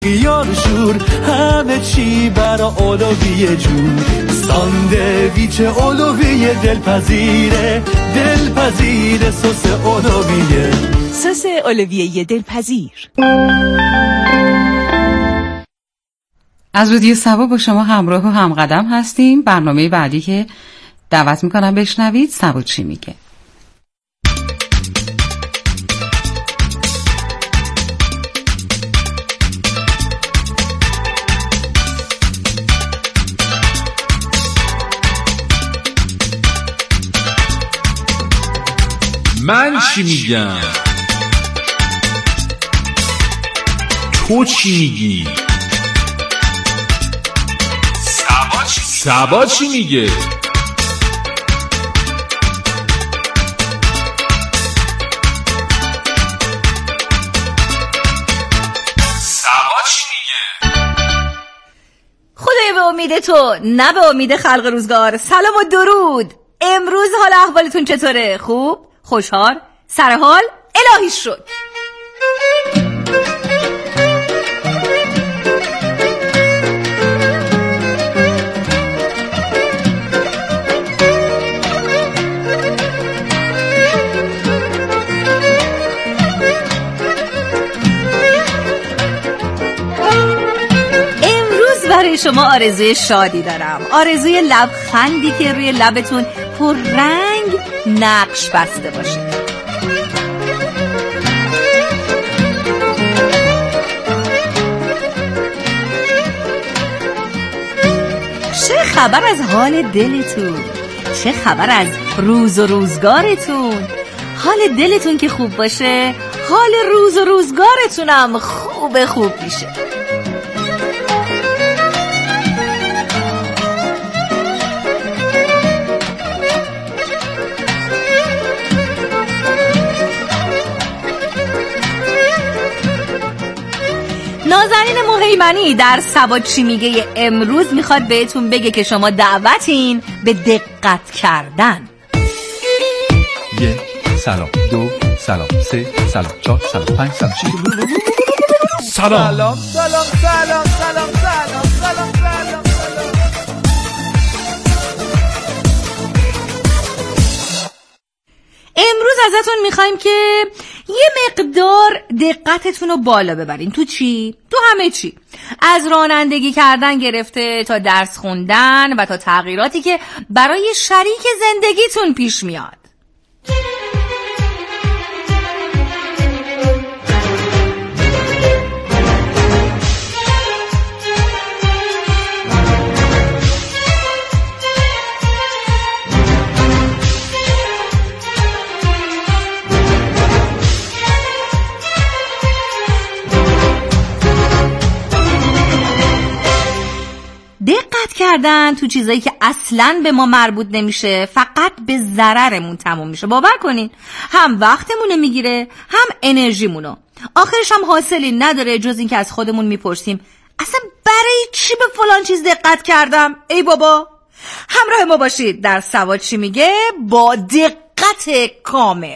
یار شور همه چی برا اولویه جون، ساندویچ اولویه دلپذیره سس اولویه، سس اولویه دلپذیر. از رادیو سبا با شما همراه و همقدم هستیم. برنامه بعدی که دعوت میکنم بشنوید سبا چی میگه. من چی میگم؟ تو چی میگی؟ سبا چی میگه؟ خدای به امید تو نه به امید خلق روزگار. سلام و درود. امروز حال احوالتون چطوره؟ خوب؟ خوشحال؟ سرحال؟ الهی شد. برای شما آرزوی شادی دارم، آرزوی لبخندی که روی لبتون پر رنگ نقش بسته باشه. چه خبر از حال دلتون؟ چه خبر از روز و روزگارتون؟ حال دلتون که خوب باشه، حال روز و روزگارتونم خوب میشه. نازنین مهیمنی در سبا چی میگه امروز میخواد بهتون بگه که شما دعوتین به دقت کردن. 1 سلام، 2 سلام، 3 سلام، 4 سلام، 5 سلام، 6 سلام. امروز ازتون میخوایم که یه مقدار دقتتون رو بالا ببرین. تو چی؟ تو همه چی، از رانندگی کردن گرفته تا درس خوندن و تا تغییراتی که برای شریک زندگیتون پیش میاد. دقت کردن تو چیزایی که اصلاً به ما مربوط نمیشه، فقط به ضررمون تموم میشه. باور کنین هم وقتمون میگیره هم انرژیمونو. آخرش هم حاصلی نداره جز این که از خودمون میپرسیم اصلا برای چی به فلان چیز دقت کردم؟ ای بابا. همراه ما باشید در سبا چی میگه با دقت کامل.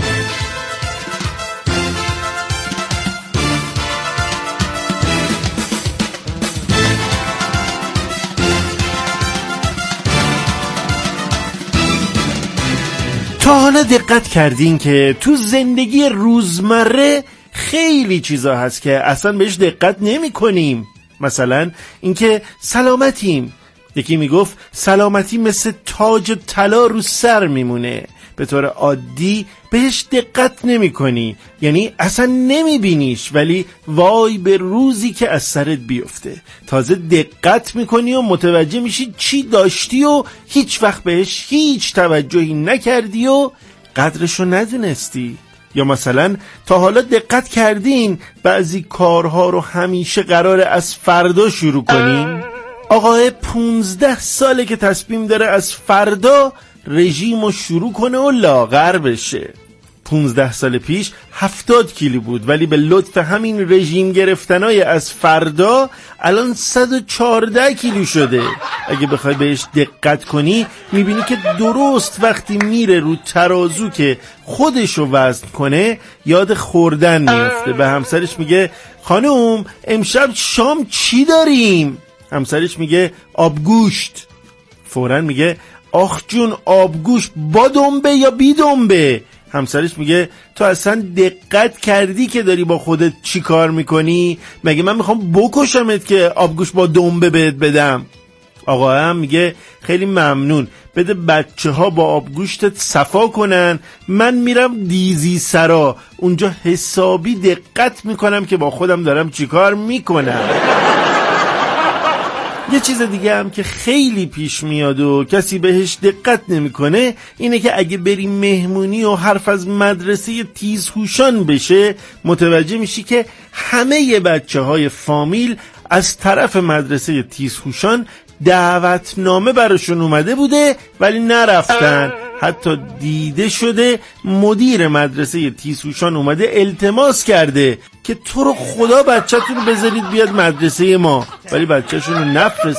تا حالا دقت کردین که تو زندگی روزمره خیلی چیزا هست که اصلا بهش دقت نمی کنیم. مثلا اینکه سلامتیم. یکی میگفت سلامتی مثل تاج طلا رو سر میمونه. به طور عادی بهش دقت نمی کنی، یعنی اصلا نمی بینیش، ولی وای به روزی که از سرت بیفته تازه دقت میکنی و متوجه میشی چی داشتی و هیچ وقت بهش هیچ توجهی نکردی و قدرشو ندونستی. یا مثلا تا حالا دقت کردین بعضی کارها رو همیشه قراره از فردا شروع کنیم؟ آقای 15 ساله که تصمیم داره از فردا رژیمو شروع کنه و لاغر بشه. 15 سال پیش 70 کیلو بود، ولی به لطف همین رژیم گرفتنای از فردا الان 114 کیلو شده. اگه بخوای بهش دقت کنی میبینی که درست وقتی میره رو ترازو که خودشو وزن کنه یاد خوردن میفته. به همسرش میگه خانوم امشب شام چی داریم؟ همسرش میگه آبگوشت. فوراً میگه آخ جون آبگوشت با دنبه یا بی دنبه؟ همسرش میگه تو اصلا دقت کردی که داری با خودت چی کار میکنی؟ مگه من میخوام بکشمت که آبگوشت با دنبه بهت بدم؟ آقا هم میگه خیلی ممنون، بده بچه ها با آبگوشتت صفا کنن، من میرم دیزی سرا، اونجا حسابی دقت میکنم که با خودم دارم چی کار میکنم. یه چیز دیگه هم که خیلی پیش میاد و کسی بهش دقت نمیکنه اینه که اگه بری مهمونی و حرف از مدرسه تیزهوشان بشه متوجه میشی که همه بچه های فامیل از طرف مدرسه تیزهوشان دعوتنامه براشون اومده بوده ولی نرفتن. حتی دیده شده مدیر مدرسه تیزهوشان اومده التماس کرده که تو رو خدا بچه‌تون رو بذارید بیاد مدرسه ما، ولی بچه‌شون رو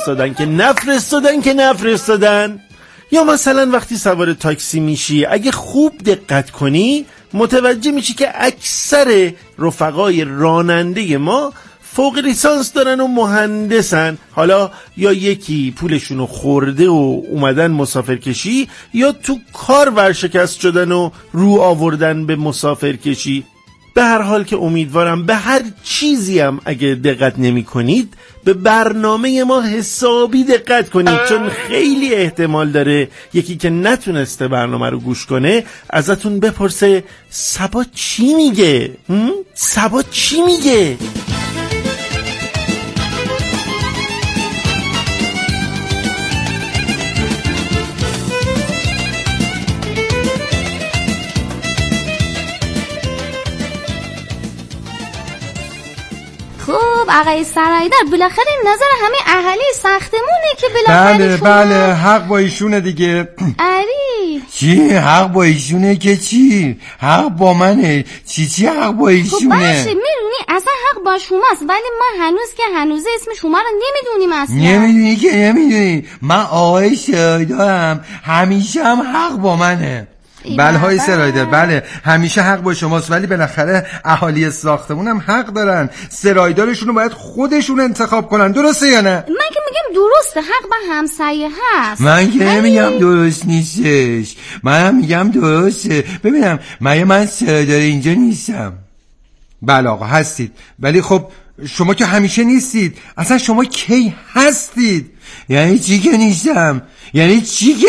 نفرستادن. یا مثلا وقتی سوار تاکسی میشی اگه خوب دقت کنی متوجه میشی که اکثر رفقای راننده ما فوق لیسانس دارن و مهندسن. حالا یا یکی پولشونو خورده و اومدن مسافرکشی یا تو کار ورشکست شدن و رو آوردن به مسافرکشی. به هر حال که امیدوارم به هر چیزی هم اگه دقت نمی کنید به برنامه ما حسابی دقت کنید، چون خیلی احتمال داره یکی که نتونسته برنامه رو گوش کنه ازتون بپرسه سبا چی میگه؟ سبا چی میگه؟ خب آقای سرایدار بالاخره نظر همه اهالی ساختمونه که بالاخره بله حق با ایشونه دیگه. اری چی حق با ایشونه که چی؟ حق با منه. چی حق با ایشونه؟ خب باشه میدونی اصلا حق با شماست، ولی ما هنوز اسم شما رو نمیدونیم اصلا. نمیدونی که نمیدونی. من آقای سرایدارم، همیشه هم حق با منه. بله های سرایدار، بله همیشه حق با شماست، ولی بالاخره اهالی ساختمون هم حق دارن. سرایدارشون رو باید خودشون انتخاب کنن، درسته یا نه؟ من که میگم درسته، حق با همسایه هست. من که نمیگم درست نیستش، منم میگم درسته. ببینم من سرایدار اینجا نیستم. بله آقا هستید، ولی خب شما که همیشه نیستید. اصلا شما کی هستید؟ یعنی چی که نیستم؟ آقای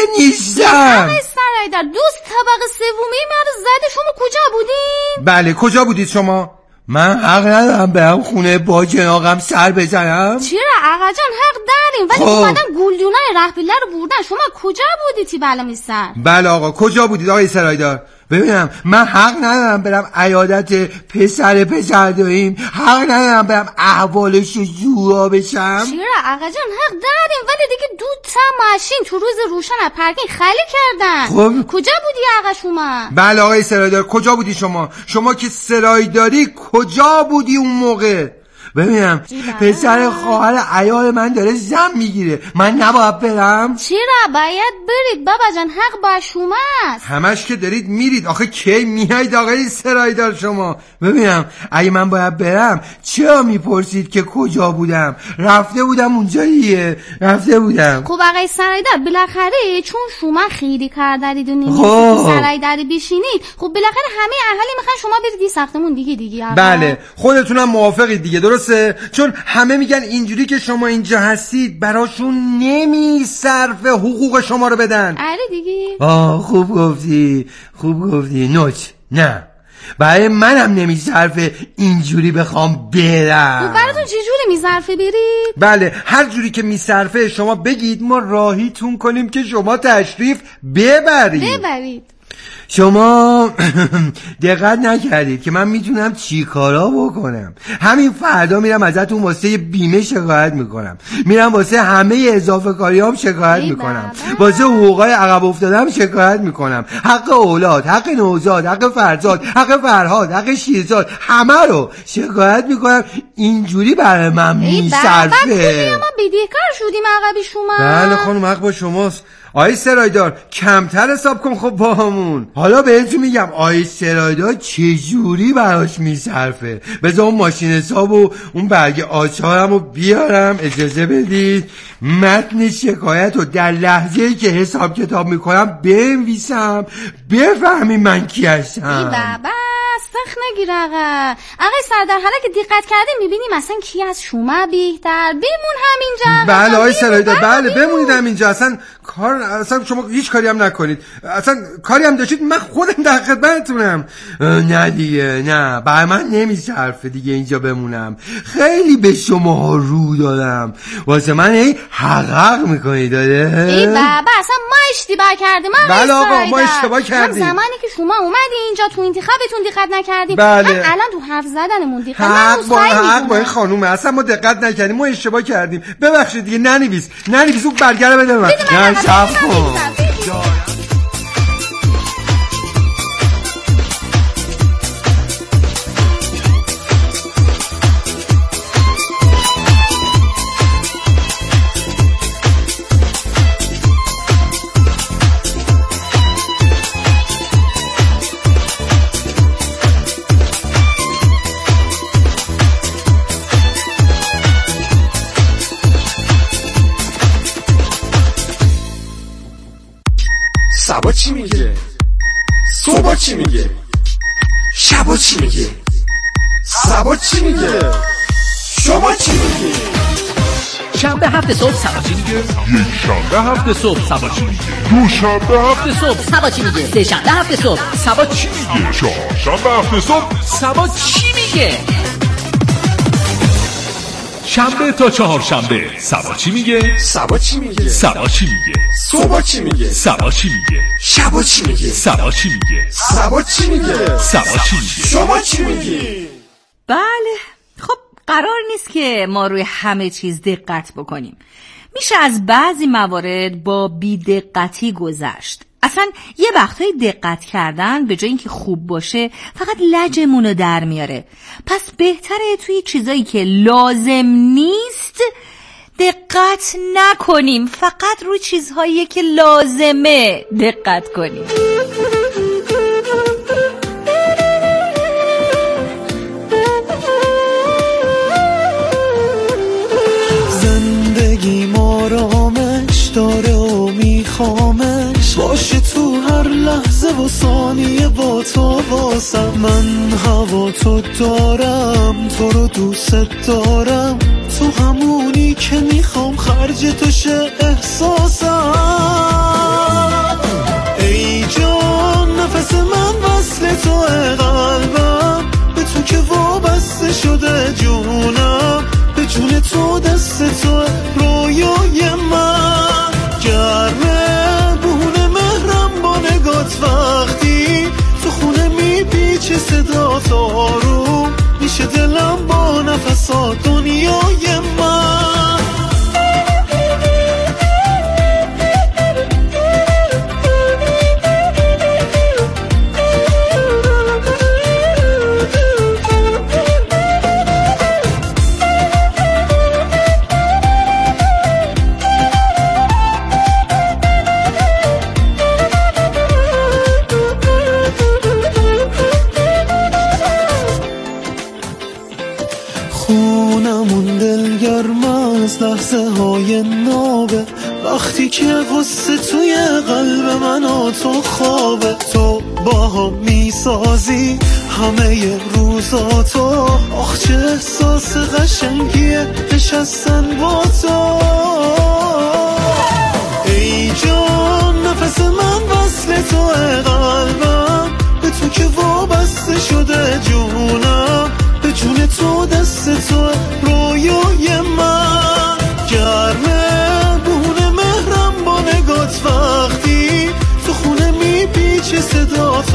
سرایدار دوست طبقه سومی ما رو زده، شما کجا بودین؟ بله کجا بودید شما؟ من حق ندارم برم خونه با جناقم سر بزنم؟ چرا آقا جان حق داریم، ولی اومدن گلدونای رهبیله رو بردن. شما کجا بودیتی بالا میسن؟ بله آقا کجا بودید آقای سرایدار؟ ببینم من حق ندارم برم عیادت پسر داریم، حق ندارم برم احوالش رو جورا بشم. چرا آقا جان حق داریم، ولی دیگه 2 تا ماشین تو روز روشن از پارکینگ خالی کردن. خب کجا بودی آقا شما؟ بله آقای سرایدار کجا بودی شما که سرایداری کجا بودی اون موقع؟ ببینم پسر خواهر عیال من داره زن میگیره، من نباید برم؟ چرا باید برید بابا جان، حق با شماست. همش که دارید میرید، آخه کی میایید آقای سرایدار شما؟ ببینم اگه من باید برم چرا میپرسید که کجا بودم؟ رفته بودم اونجا دیگه، رفته بودم. خب آقای سرایدار بالاخره چون شما خیلی کار دارید و نمیتونید سرایداری بشینید، خب بالاخره همه اهالی میخوان شما برید ساختمون دیگه. بله خودتونم موافقید دیگه، درسته؟ چون همه میگن اینجوری که شما اینجا هستید براشون نمیصرفه حقوق شما رو بدن. آره دیگه. خوب گفتی نوچ نه، برای منم نمیصرفه اینجوری بخوام برم. خب براتون چه جوری میصرفه برید؟ بله هر جوری که میصرفه شما بگید، ما راهیتون کنیم که شما تشریف ببرید. شما دقت نکردید که من میتونم چی کارا بکنم. همین فردا میرم ازتون واسه بیمه شکایت میکنم، میرم واسه همه اضافه کاریام شکایت میکنم، واسه حقوقای عقب افتادم شکایت میکنم، حق اولاد، حق نوزاد، حق فرزاد، حق فرهاد، حق شیرزاد، همه رو شکایت میکنم. اینجوری برای من میصرفه. ما بدهکار شدیم عقبی شما. بله خانم، حق با شماست. آی سرایدار کمتر حساب کن خب با همون. حالا بهتون میگم آی سرایدار چجوری براش میصرفه. بذار اون ماشین حساب و اون برگ آچارم رو بیارم، اجازه بدید متن شکایت رو در لحظه‌ای که حساب کتاب میکنم بنویسم، بفهمی من کی هستم. ای بابا سخت نگیر آقا سردار، حالا که دقت کردیم میبینیم اصلا کی از شما بهتر. بمون همینجا. بله آی سرایدار، بله بمونید همینجا. اصلا شما هیچ کاری هم نکنید. اصلا کاری هم داشتید من خودم در خدمتتونم. نه دیگه، نه برای من نمیصرفه دیگه اینجا بمونم. خیلی به شما رو دادم، واسه من هی حقق میکنید. داره ای بابا اصلا ما اشتباه کردیم. بله آقا ما اشتباه کردیم. زمانی که شما اومدی اینجا تو انتخابتون دقت نکردیم. بله. الان تو حرف زدنمون دقت حق با این خانومه. اصلا ما دقت نکردیم، ما اشتباه کردیم. ببخشید دیگه. ننویس اون برگره بده من. نه صبر کن. سبا چی میگه؟ صبح چی میگه؟ شبا چی میگه؟ سبا چی میگه؟ شما چی میگه؟ شنبه هفت صبح سبا چی میگه؟ یک شنبه هفت صبح سبا چی میگه؟ دو شنبه هفت صبح سبا چی میگه؟ سه شنبه هفت صبح سبا چی میگه؟ چهار شنبه هفت صبح سبا چی میگه؟ شنبه تا چهار شنبه سبا چی میگه؟ سبا چی میگه؟ سبا چی میگه؟ صبح چی میگه؟ سبا چی میگه؟ شبا چی میگه؟ سبا چی میگه؟ سبا چی میگه؟ سبا چی میگه؟ شما چی میگی؟ بله خب قرار نیست که ما روی همه چیز دقت بکنیم. میشه از بعضی موارد با بی‌دقتی گذشت. اصلا یه وقتایی دقت کردن به جای اینکه خوب باشه فقط لجمونو در میاره. پس بهتره توی چیزایی که لازم نیست دقت نکنیم، فقط روی چیزهایی که لازمه دقت کنیم. زندگی آرامش داره و میخوامش باشه تو هر لحظه و ثانیه با تو واسم. من هوا تو دارم، تو رو دوست دارم، تو همونی که میخوام خرج تو شه احساسم. ای جان نفس من وصل تو قلبم، به تو که وابسته شده جونم، به جون تو دست تو رویای من گرمه بونه مهرم با نگات. وقتی تو خونه میپیچه صدا آروم میشه دلم با نفسات دنیای من. خونمون دلگرم از لحظه های نابه، وقتی که غصه توی قلب من و تو خوابه. تو با هم میسازی همه روزاتو، آخ چه احساس قشنگیه نشستن با تو. ای جان نفس من وصل تو قلبم، به تو که وابسته شده جونم، به جون تو دست تو رویای من گرمه بونه مهرم با نگات. وقتی تو خونه میپیچه صدا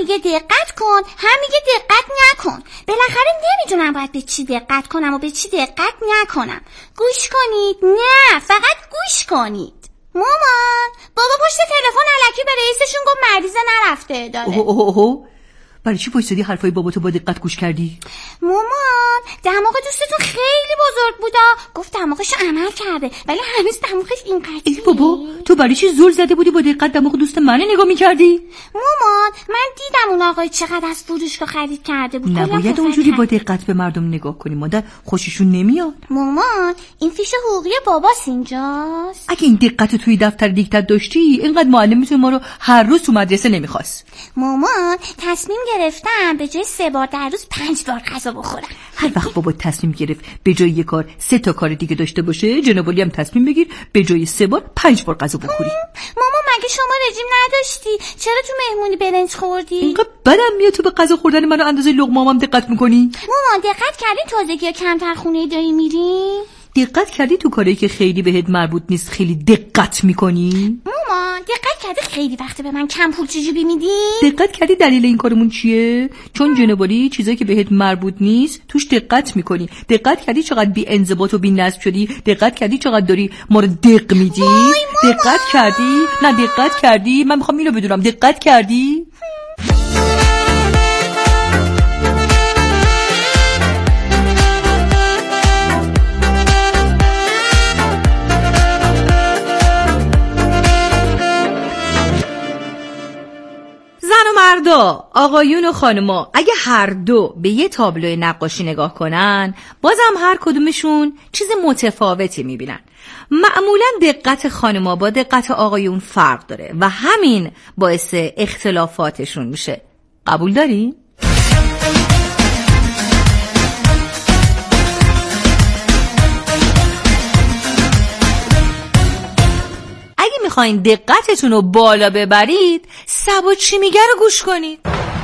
میگه دقت کن هم میگه دقت نکن. بالاخره نمیدونم باید به چی دقت کنم و به چی دقت نکنم. گوش کنید، نه فقط گوش کنید. مامان بابا پشت تلفن الکی به رئیسشون گفت مریضه نرفته داره. اوه برای چی پشت حرفای باباتو با دقت گوش کردی؟ مامان دماغ دوستتون خیلی بزرگ بودا، گفت دماغشو عمل کرده ولی هنوز دماغش اینقدر. ای بابا تو برای چی زور زده بودی با دقت دماغ دوست منو نگاه میکردی؟ مامان من دیدم اون آقای چقدر از فروشگاه خرید کرده بود. نباید اونجوری با دقت به مردم نگاه کنی، مادر خوششون نمیاد. مامان این فیش حقوقی باباست اینجاست. اگه این دقت توی دفتر دیکتات داشتی اینقدر معلمتون ما رو هر روز تو مدرسه نمیخواست. مامان تصمیم گرفتم به جای 3 بار در روز 5 بار غذا بخورم. هر وقت بابا تصمیم گرفت به جای یک کار 3 تا کار دیگه داشته باشه، جناب علی هم تصمیم بگیر به جای 3 بار 5 بار غذا بخوری. مامان مگه شما رژیم نداشتی؟ چرا تو مهمونی برنج خوردی؟ اینقدر بدم میاد تو به غذا خوردن منو اندازه لقمه‌ام دقت میکنی؟ مامان دقت کردی تازگی کمتر خونه دایی میریم؟ دقت کردی تو کاری که خیلی بهت مربوط نیست خیلی دقت میکنی؟ مامان دقت کردی خیلی وقت به من کم پول جیبی میدی؟ دقت کردی دلیل این کارمون چیه؟ چون جنابالی چیزایی که بهت مربوط نیست توش دقت میکنی. دقت کردی چقدر بی انضباط و بی نظم شدی؟ دقت کردی چقدر داری ما رو دق میدی؟ دقت کردی؟ نه دقت کردی؟ من میخوام اینو بدونم دقت کردی؟ مردا، آقایون و خانما اگه هر دو به یه تابلو نقاشی نگاه کنن بازم هر کدومشون چیز متفاوتی میبینن. معمولا دقت خانما با دقت آقایون فرق داره و همین باعث اختلافاتشون میشه. قبول دارین؟ میخواین دقتتون رو بالا ببرید سبا چی میگه رو گوش کنید.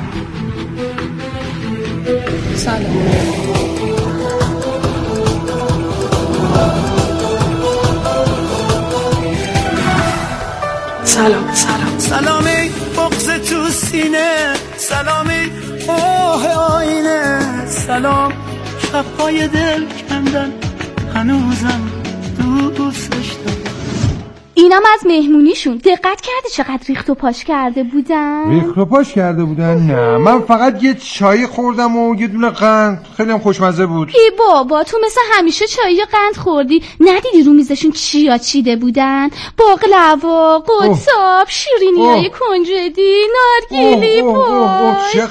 سلامی بغض تو سینه، سلامی آه آینه، سلام شبهای دل کندن هنوزم دوستش دارم. اینم از مهمونیشون. دقت کردی چقدر ریخت و پاش کرده بودن؟ ریخت و پاش کرده بودن؟ نه من فقط یه چای خوردم و یه دونه قند، خیلی هم خوشمزه بود. ای بابا تو مثل همیشه چای و قند خوردی. ندیدی رو میزشون چیا چیده بودن؟ باقلوا، قطاب، شیرینیای کنجدی، نارگیلی پای. چه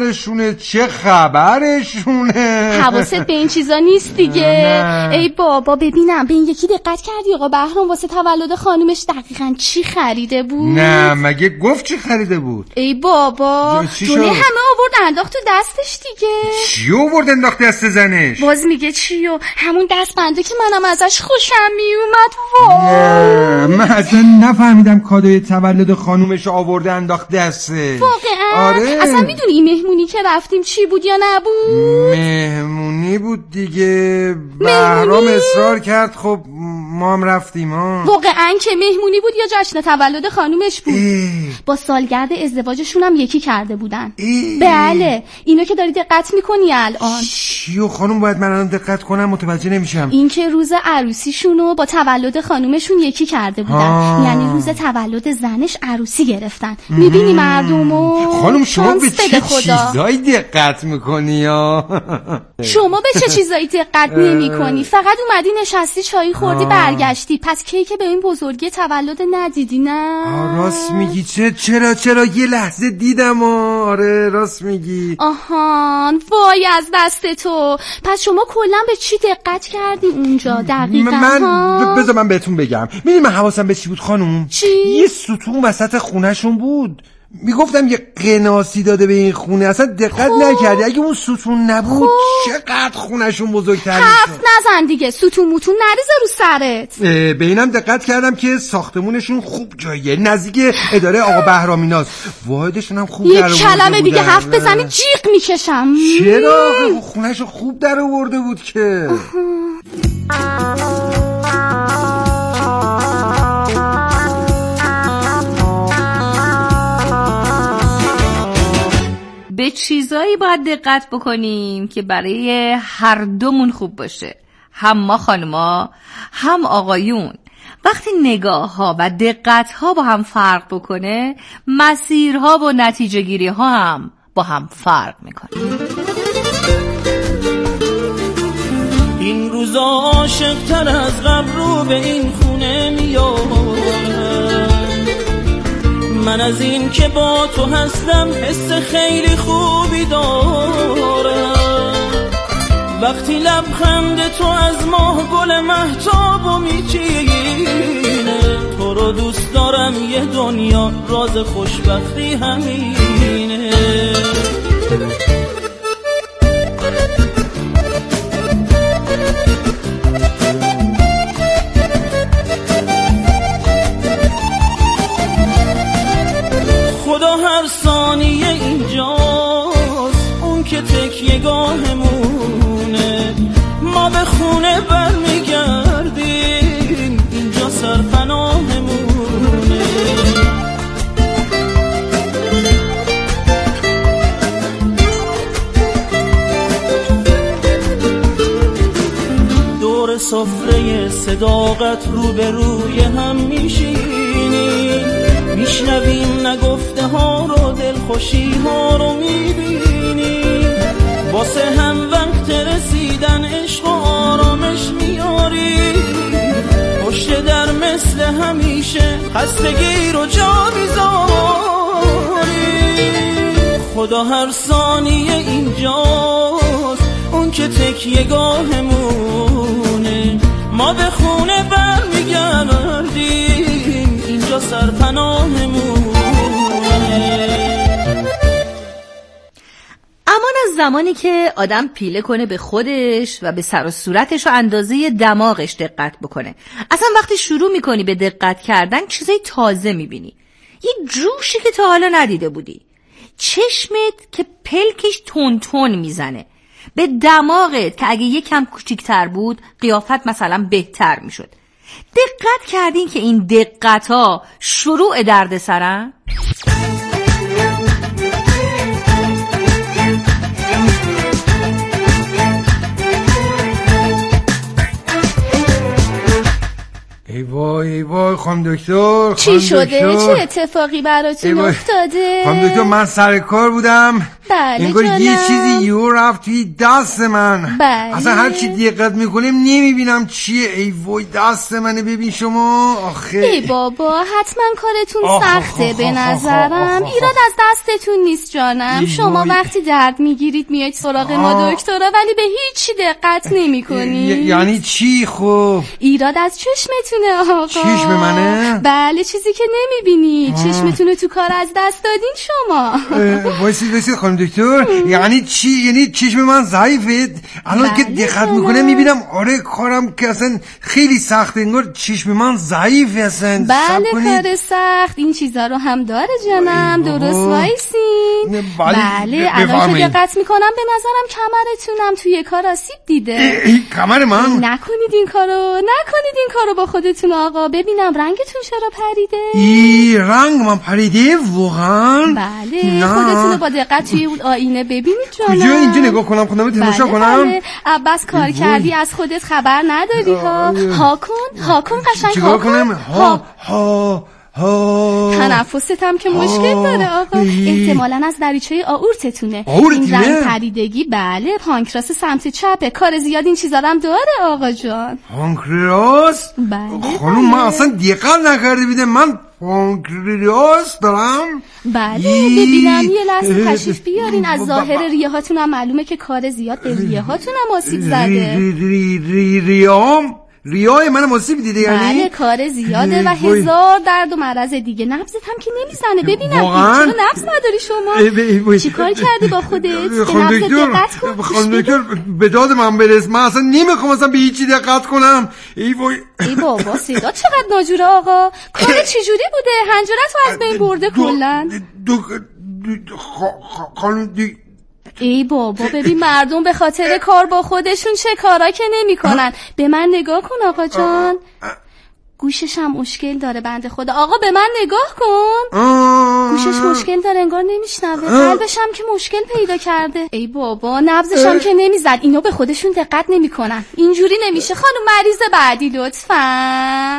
خبرشونه؟ حواست به این چیزا نیست دیگه. ای بابا ببینم به این یکی دقت کردی آقا بهرام واسه تولد خانومش دقیقاً چی خریده بود؟ نه مگه گفت چی خریده بود؟ ای بابا دونه همه آورد انداخت تو دستش دیگه. چی آورد انداخت دست زنش؟ باز میگه چیو؟ همون دستبنده که منم ازش خوشم میومد. من اصلا نفهمیدم کادوی تولد خانومش آورده انداخت دسته. واقعا؟ آره. اصلا میدونی این مهمونی که رفتیم چی بود یا نبود؟ مهمونی بود دیگه. بهرام اصرار کرد خب ما هم رفتیم. واقعا که مهمونی بود یا جشن تولد خانومش بود؟ با سالگرد ازدواجشون هم یکی کرده بودن. بله اینو که داری دقت میکنی الان. چیو خانوم باید من الان دقت کنم؟ متوجه نمیشم. این که روز عروسیشونو با تولد خانومشون یکی کرده بودن. یعنی روز تولد زنش عروسی گرفتن. میبینی مردمو؟ خانوم شما به چه چیزایی دقت میکنی یا؟ شما به چه چیزایی دقت نمیکنی؟ فقط اومدی نشستی چای خوردی برگشتی. پس کیک به این بزرگی تولد ندیدی نه؟ راست میگی. چرا یه لحظه دیدم. آره راست میگی. آهان وای از دست تو. پس شما کلا به چی دقت کردی اونجا دقیقاً؟ بذار من بهتون بگم. میدونی من حواسم به چی بود خانوم؟ چی؟ یه ستون وسط خونهشون بود. میگفتم یه قناسی داده به این خونه. اصلا دقت نکردی. اگه اون ستون نبود چقدر خونهشون بزرگتر میشد. حرف نزن دیگه. ستون موتون نریزه رو سرت. به اینم دقت کردم که ساختمونشون خوب جایه، نزدیک اداره آقا بهرامیناست. واحدشون هم خوب در آورده بودن. یک کلمه دیگه حرف بزنی جیغ میکشم. چرا؟ خونهشون خوب در آورده بود که. به چیزایی باید دقت بکنیم که برای هر دومون خوب باشه، هم ما خانوما هم آقایون. وقتی نگاه ها و دقت ها با هم فرق بکنه، مسیرها و نتیجه گیری ها هم با هم فرق میکنه. این روزا عاشق‌تر از قبل رو به این خونه میارم، من از این که با تو هستم حس خیلی خوبی دارم. وقتی لبخند تو از ماه گل مهتابو میچینه، تو رو دوست دارم یه دنیا راز خوشبختی همینه. خدا هر ثانیه اینجاست، اون که تکیه‌گاهمونه، ما به خونه برمیگردیم، اینجا سرپناهمونه. دور سفره صداقت روبروی هم میشینیم، میشنویم نگفته ها رو، دلخوشی ها رو میبینیم، واسه هم وقت رسیدن عشق و آرامش میاریم، پشت در مثل همیشه خستگی رو جا میذاریم. خدا هر ثانیه اینجاست، اون که تکیه‌گاهمونه، ما به خونه برمیگردیم، اینجا سرپناهمونه. امان از زمانی که آدم پیله کنه به خودش و به سر و صورتش و اندازه دماغش دقت بکنه. اصلا وقتی شروع میکنی به دقت کردن چیزای تازه میبینی، یه جوشی که تا حالا ندیده بودی، چشمت که پلکش تون تون میزنه، به دماغت که اگه یکم کوچیک‌تر بود قیافت مثلا بهتر میشد. دقت کردین که این دقت ها شروع دردسرن؟ ای وای خانم دکتر، چی شده؟ چه اتفاقی براتون افتاده؟ خانم دکتر من سر کار بودم، بله انگار یه چیزی یو رفت توی دست من. بله. اصلا هر چی دقت میکنیم نمیبینم چیه. ای وای دست منه ببین شما. آخه ای بابا حتما کارتون سخته به نظرم. ایراد از دستتون نیست جانم. شما وقتی درد میگیرید میایید سراغ ما دکترا، ولی به هیچی دقت نمیکنید. یعنی چی؟ خب ایراد از چشمتونه آقا. چشم منه؟ بله، چیزی که نمیبینید. چشمتونه تو کار از دست دادین شما. وایسید خانم دکتر، یعنی چی؟ یعنی چشم من ضعیفه؟ الان که دقت میکنه میبینم آره کارم که اصلا خیلی سخته، انگار چشم من ضعیفه اصلا. بله کار سخت این چیزا رو هم داره جانم. درست وایسین. بله الان که دقت میکنم به نظرم کمرتونم توی کار آسیب دیده. کمر من؟ نکنید این کارو با خودتون آقا. ببینم رنگتون چرا پریده؟ ای رنگ من پریده واقعا؟ بله خودتون رو با دقت توی اون آینه ببینید جانم. کجا؟ اینجا نگاه کنم خودم تماشا کنم؟ بله عباس کار کردی از خودت خبر نداری ها. ها کن قشنگ. چیکار کنم؟ ها تنفست هم که مشکل داره آقا. احتمالاً از دریچه آورتتونه. این رنگ پریدگی. بله پانکراس سمت چپه. کار زیاد این چیزا هم داره آقا جان. پانکراس؟ بله خانم من اصلا دقت نکرده بودم من پانکراس دارم. بله ببینم یه لحظه تشریف بیارین. از ظاهر ریه هاتون هم معلومه که کار زیاد به ریه هاتون هم آسیب زده. ریای منم آسیب دیده یعنی؟ بله کار زیاده و هزار درد و مرض دیگه. نبضت هم که نمیزنه. ببینم چرا نبض نداری شما؟ چی کار کردی با خودت؟ به نبضت دقت کن. خانم دکتر به داد من برس، من اصلا نمیخوام اصلا به هیچی دقت کنم. ای بابا صدا چقدر ناجوره آقا. کار چجوری بوده؟ حنجرت رو از بین برده کلن؟ خانم ای بابا ببین مردم به خاطر کار با خودشون چه کارا که نمی کنن. به من نگاه کن آقا جان. گوشش هم مشکل داره بنده خدا. آقا به من نگاه کن. گوشش مشکل داره، انگار نمیشنوه. قلبش هم که مشکل پیدا کرده. ای بابا، نبضش هم که نمیزد. اینا به خودشون دقت نمیکنن. اینجوری نمیشه. خانم مریض بعدی لطفاً.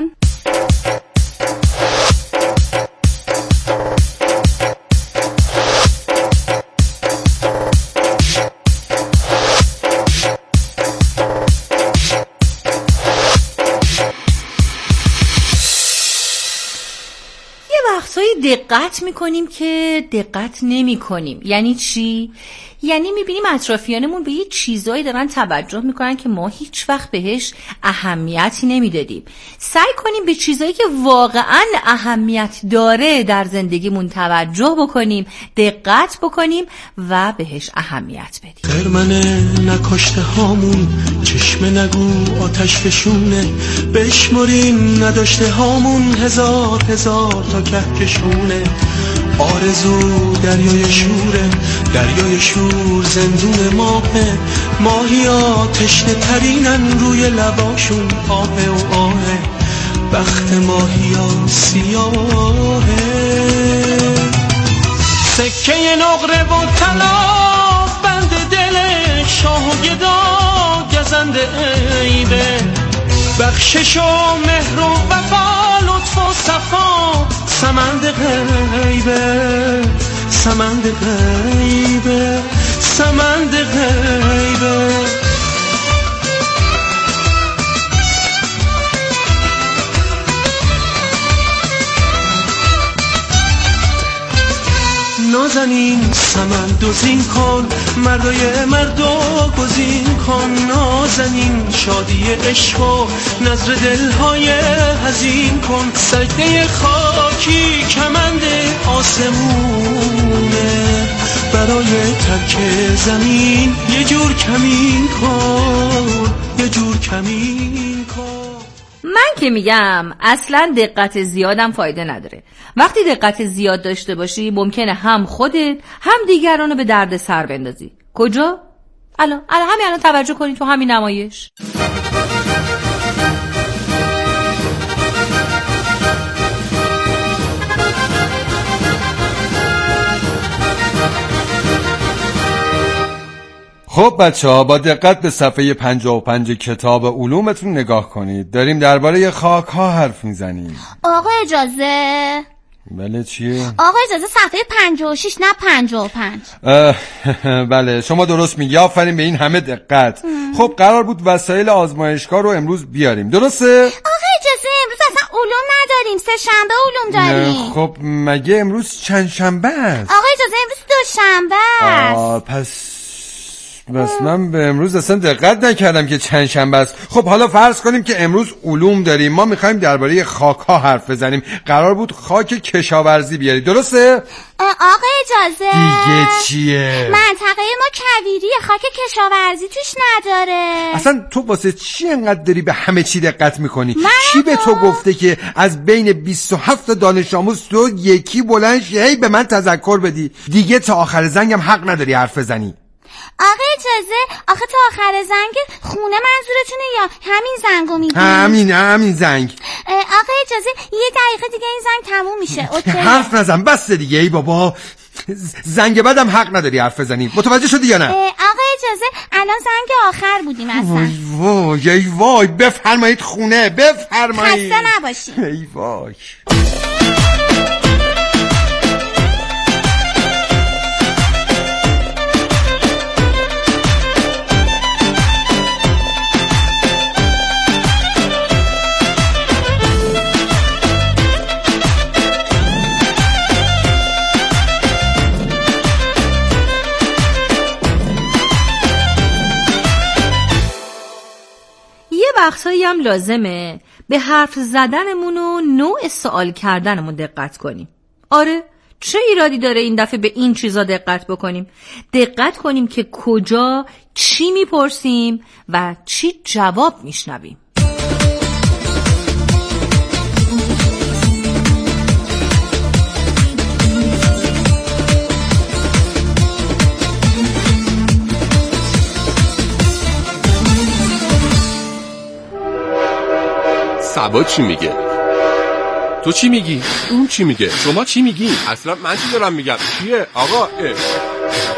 دقت میکنیم که دقت نمیکنیم. یعنی چی؟ یعنی میبینیم اطرافیانمون به یه چیزایی دارن توجه میکنن که ما هیچ وقت بهش اهمیتی نمیدادیم. سعی کنیم به چیزایی که واقعا اهمیت داره در زندگیمون توجه بکنیم، دقت بکنیم و بهش اهمیت بدیم. خرمنه نکشته هامون، چشم نگو آتش فشونه، بشمریم نداشته هامون هزار هزار تا کهکشونه. آرزو دریای شوره، دریای شور زندون ماهه، ماهیا تشنه ترینن روی لباشون آه و آه، بخت ماهیا سیاهه. سکه نقره و طلا بند دل شاه و گدا گزنده عیبه، بخشش و مهر و وفا لطف و صفا سمند غیبه، سمند غیبه، سمند غیبه. نازنین سمن دوزین کن، مردای مردو گزین کن. نازنین شادی عشق و نظر دلهای حزین کن. سجده خاکی کمند آسمونه، برای ترک زمین یه جور کمین کن، یه جور کمین کن. من که میگم اصلا دقت زیادم فایده نداره. وقتی دقت زیاد داشته باشی ممکنه هم خودت هم دیگرانو به درد سر بندازی. کجا؟ الان توجه کنی تو همین نمایش. خب بچه‌ها با دقت به صفحه 55 کتاب علومتون نگاه کنید. داریم درباره خاک ها حرف میزنیم. آقا اجازه؟ بله چیه؟ آقا اجازه صفحه 56 نه 55. بله شما درست میگی، آفرین به این همه دقت. خب قرار بود وسایل آزمایشگاه رو امروز بیاریم، درسته؟ آقا اجازه امروز اصلا علوم نداریم، سه شنبه علوم داریم. خب مگه امروز چند شنبه است؟ آقا اجازه امروز دوشنبه است. بس من به امروز اصلا دقت نکردم که چند شنبه است. خب حالا فرض کنیم که امروز علوم داریم، ما میخوایم درباره خاک ها حرف بزنیم. قرار بود خاک کشاورزی بیاری، درسته؟ آقا اجازه دیگه چیه؟ منطقه ما کویری، خاک کشاورزی توش نداره. اصلا تو واسه چی انقدر داری به همه چی دقت میکنی؟ کی به تو گفته که از بین 27 دانش آموز تو یکی بلند شی هی به من تذکر بدی؟ دیگه تا آخر زنگم حق نداری حرف بزنی. آقا اجازه آخه تا آخر زنگ خونه منظورتونه یا همین زنگو میگی؟ همین زنگ. آقا اجازه یه دقیقه دیگه این زنگ تموم میشه. اوکی حرف نزن بس دیگه. ای بابا زنگ بعدم حق نداری حرف بزنی. متوجه شدی یا نه؟ آقا اجازه الان زنگ آخر بودیم اصلا. وای بفرمایید خونه، بفرمایید. خسته نباشید. ای وای. وقتایی هم لازمه به حرف زدنمون و نوع سوال کردنمون دقت کنیم. آره چه ایرادی داره این دفعه به این چیزا دقت بکنیم؟ دقت کنیم که کجا چی میپرسیم و چی جواب میشنویم. سبا چی میگه؟ تو چی میگی؟ اون چی میگه؟ شما چی میگی؟ اصلا من چی دارم میگم؟ چیه؟ آقا